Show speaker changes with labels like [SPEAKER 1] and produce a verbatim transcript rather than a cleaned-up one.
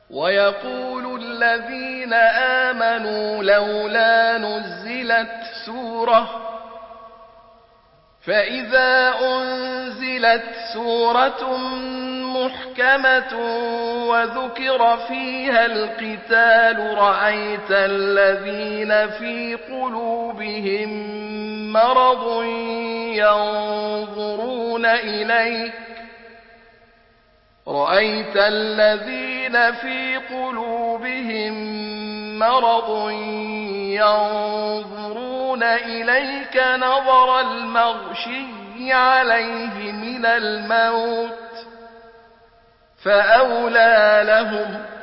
[SPEAKER 1] ويقول الذين آمنوا لولا نزلت سورة فإذا أنزلت سورة محكمة وذكر فيها القتال رأيت الذين في قلوبهم مرض ينظرون إليك رأيت الذين في قلوبهم مرض ينظرون إليك نظر المغشي عليه من الموت فأولى لهم